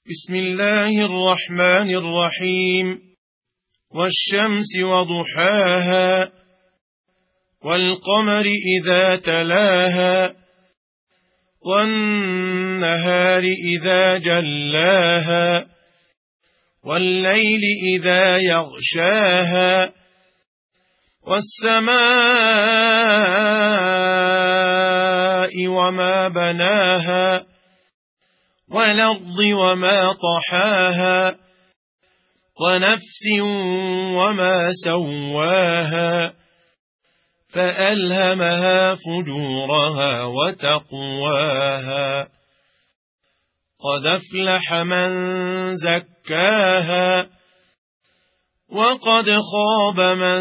بسم الله الرحمن الرحيم. والشمس وضحاها والقمر إذا تلاها والنهار إذا جلاها والليل إذا يغشاها والسماء وما بناها والأرض وما طحاها ونفس وما سواها فألهمها فجورها وتقواها قد أفلح من زكاها وقد خاب من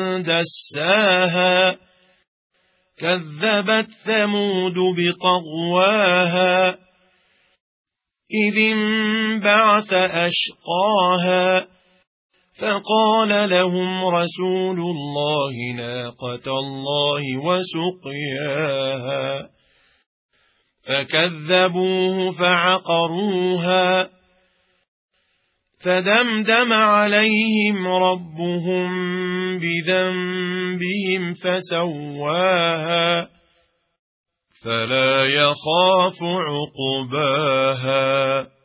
دساها كذبت ثمود بطغواها إذ انبعث أشقاها فقال لهم رسول الله ناقة الله وسقياها فكذبوه فعقروها فدمدم عليهم ربهم بذنبهم فسواها فلا يخاف عقباها.